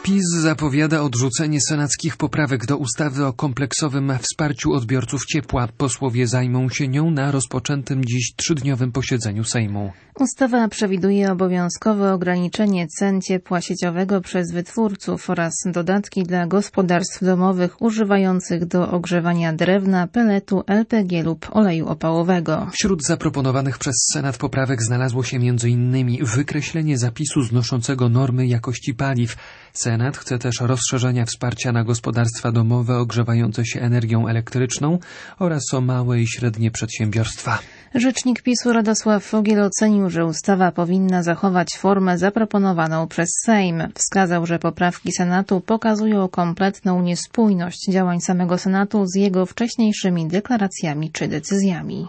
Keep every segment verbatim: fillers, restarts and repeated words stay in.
PiS zapowiada odrzucenie senackich poprawek do ustawy o kompleksowym wsparciu odbiorców ciepła. Posłowie zajmą się nią na rozpoczętym dziś trzydniowym posiedzeniu Sejmu. Ustawa przewiduje obowiązkowe ograniczenie cen ciepła sieciowego przez wytwórców oraz dodatki dla gospodarstw domowych używających do ogrzewania drewna, peletu, L P G lub oleju opałowego. Wśród zaproponowanych przez Senat poprawek znalazło się między innymi wykreślenie zapisu znoszącego normy jakości paliw. Senat chce też rozszerzenia wsparcia na gospodarstwa domowe ogrzewające się energią elektryczną oraz o małe i średnie przedsiębiorstwa. Rzecznik PiS-u Radosław Fogiel ocenił, że ustawa powinna zachować formę zaproponowaną przez Sejm. Wskazał, że poprawki Senatu pokazują kompletną niespójność działań samego Senatu z jego wcześniejszymi deklaracjami czy decyzjami.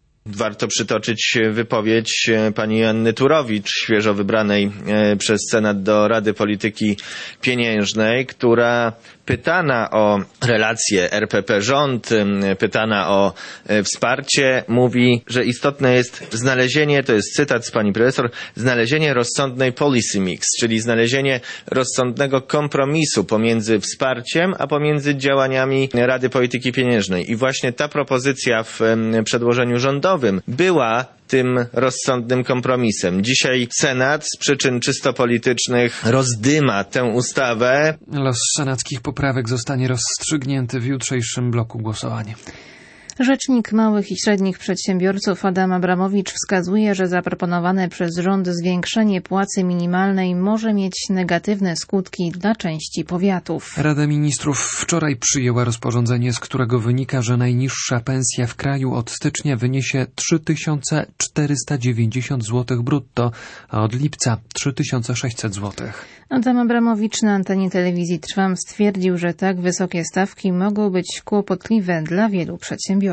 Warto przytoczyć wypowiedź pani Joanny Turowicz, świeżo wybranej przez Senat do Rady Polityki Pieniężnej, która pytana o relacje R P P-rząd, pytana o wsparcie, mówi, że istotne jest znalezienie, to jest cytat z pani profesor, znalezienie rozsądnej policy mix, czyli znalezienie rozsądnego kompromisu pomiędzy wsparciem, a pomiędzy działaniami Rady Polityki Pieniężnej. I właśnie ta propozycja w przedłożeniu rządowym była tym rozsądnym kompromisem. Dzisiaj Senat z przyczyn czysto politycznych rozdyma tę ustawę. Los senackich poprawek zostanie rozstrzygnięty w jutrzejszym bloku głosowania. Rzecznik małych i średnich przedsiębiorców Adam Abramowicz wskazuje, że zaproponowane przez rząd zwiększenie płacy minimalnej może mieć negatywne skutki dla części powiatów. Rada Ministrów wczoraj przyjęła rozporządzenie, z którego wynika, że najniższa pensja w kraju od stycznia wyniesie trzy tysiące czterysta dziewięćdziesiąt złotych brutto, a od lipca trzy tysiące sześćset złotych. Adam Abramowicz na antenie telewizji Trwam stwierdził, że tak wysokie stawki mogą być kłopotliwe dla wielu przedsiębiorców.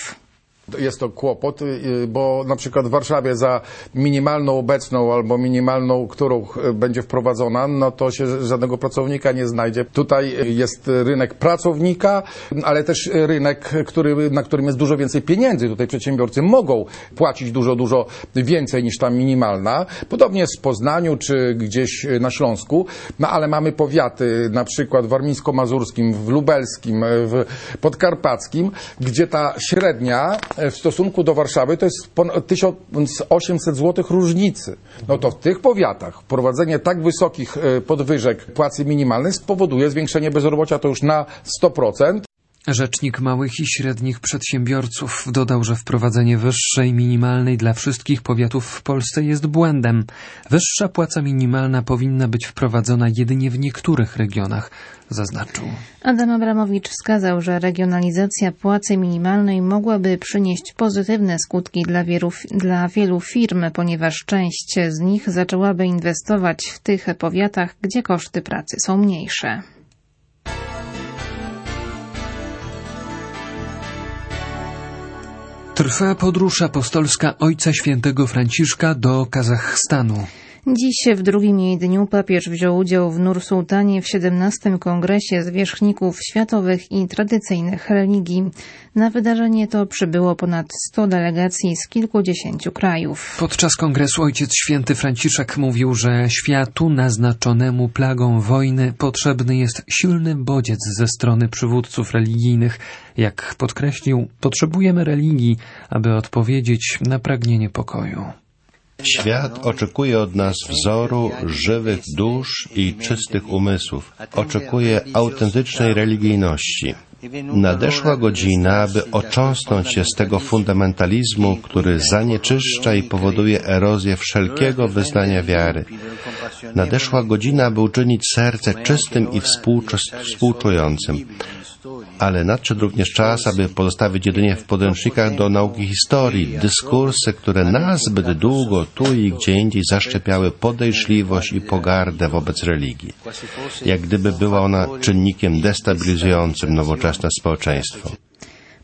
Jest to kłopot, bo na przykład w Warszawie za minimalną obecną albo minimalną, którą będzie wprowadzona, no to się żadnego pracownika nie znajdzie. Tutaj jest rynek pracownika, ale też rynek, który, na którym jest dużo więcej pieniędzy. Tutaj przedsiębiorcy mogą płacić dużo, dużo więcej niż ta minimalna. Podobnie jest w Poznaniu czy gdzieś na Śląsku, no ale mamy powiaty, na przykład w warmińsko-mazurskim, w lubelskim, w podkarpackim, gdzie ta średnia w stosunku do Warszawy to jest ponad tysiąc osiemset złotych różnicy. No to w tych powiatach wprowadzenie tak wysokich podwyżek płacy minimalnej spowoduje zwiększenie bezrobocia to już na sto procent. Rzecznik małych i średnich przedsiębiorców dodał, że wprowadzenie wyższej minimalnej dla wszystkich powiatów w Polsce jest błędem. Wyższa płaca minimalna powinna być wprowadzona jedynie w niektórych regionach, zaznaczył. Adam Abramowicz wskazał, że regionalizacja płacy minimalnej mogłaby przynieść pozytywne skutki dla wielu, dla wielu firm, ponieważ część z nich zaczęłaby inwestować w tych powiatach, gdzie koszty pracy są mniejsze. Trwa podróż apostolska Ojca Świętego Franciszka do Kazachstanu. Dziś w drugim jej dniu papież wziął udział w Nur-Sultanie w siedemnastym Kongresie Zwierzchników Światowych i Tradycyjnych Religii. Na wydarzenie to przybyło ponad sto delegacji z kilkudziesięciu krajów. Podczas kongresu Ojciec Święty Franciszek mówił, że światu naznaczonemu plagą wojny potrzebny jest silny bodziec ze strony przywódców religijnych. Jak podkreślił, potrzebujemy religii, aby odpowiedzieć na pragnienie pokoju. Świat oczekuje od nas wzoru żywych dusz i czystych umysłów. Oczekuje autentycznej religijności. Nadeszła godzina, aby ocząsnąć się z tego fundamentalizmu, który zanieczyszcza i powoduje erozję wszelkiego wyznania wiary. Nadeszła godzina, aby uczynić serce czystym i współczującym. Ale nadszedł również czas, aby pozostawić jedynie w podręcznikach do nauki historii dyskursy, które nazbyt długo tu i gdzie indziej zaszczepiały podejrzliwość i pogardę wobec religii. Jak gdyby była ona czynnikiem destabilizującym nowoczesne społeczeństwo.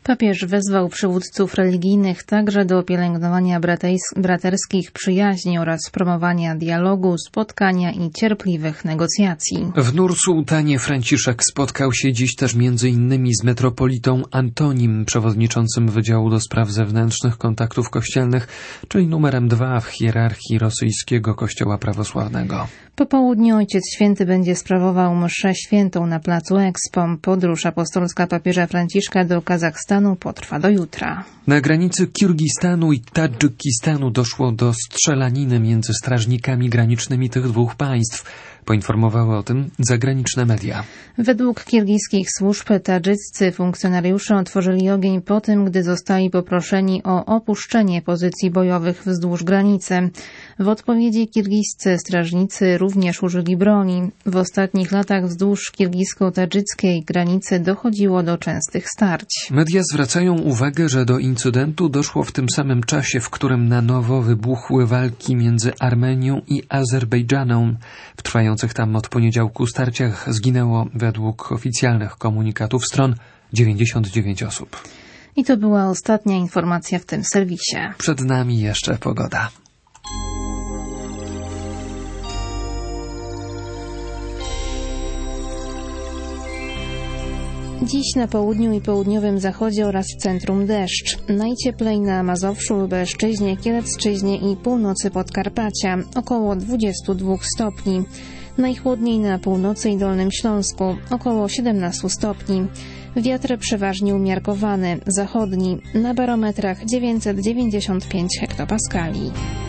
Papież wezwał przywódców religijnych także do pielęgnowania braterskich przyjaźni oraz promowania dialogu, spotkania i cierpliwych negocjacji. W Nur-Sultanie Franciszek spotkał się dziś też między innymi z metropolitą Antonim, przewodniczącym Wydziału do Spraw Zewnętrznych Kontaktów Kościelnych, czyli numerem dwa w hierarchii rosyjskiego Kościoła Prawosławnego. Po południu Ojciec Święty będzie sprawował mszę świętą na placu Expo. Podróż apostolska papieża Franciszka do Kazachstanu potrwa do jutra. Na granicy Kirgistanu i Tadżykistanu doszło do strzelaniny między strażnikami granicznymi tych dwóch państw. Poinformowały o tym zagraniczne media. Według kirgiskich służb tadżyccy funkcjonariusze otworzyli ogień po tym, gdy zostali poproszeni o opuszczenie pozycji bojowych wzdłuż granicy. W odpowiedzi kirgiscy strażnicy również użyli broni. W ostatnich latach wzdłuż kirgisko-tadżyckiej granicy dochodziło do częstych starć. Media zwracają uwagę, że do incydentu doszło w tym samym czasie, w którym na nowo wybuchły walki między Armenią i Azerbejdżanem. W trwających tam od poniedziałku starciach zginęło według oficjalnych komunikatów stron dziewięćdziesiąt dziewięć osób. I to była ostatnia informacja w tym serwisie. Przed nami jeszcze pogoda. Dziś na południu i południowym zachodzie oraz w centrum deszcz. Najcieplej na Mazowszu, Lubelszczyźnie, Kielecczyźnie i północy Podkarpacia, około dwadzieścia dwa stopni. Najchłodniej na północy i Dolnym Śląsku, około siedemnaście stopni. Wiatr przeważnie umiarkowany, zachodni, na barometrach dziewięćset dziewięćdziesiąt pięć hektopaskali.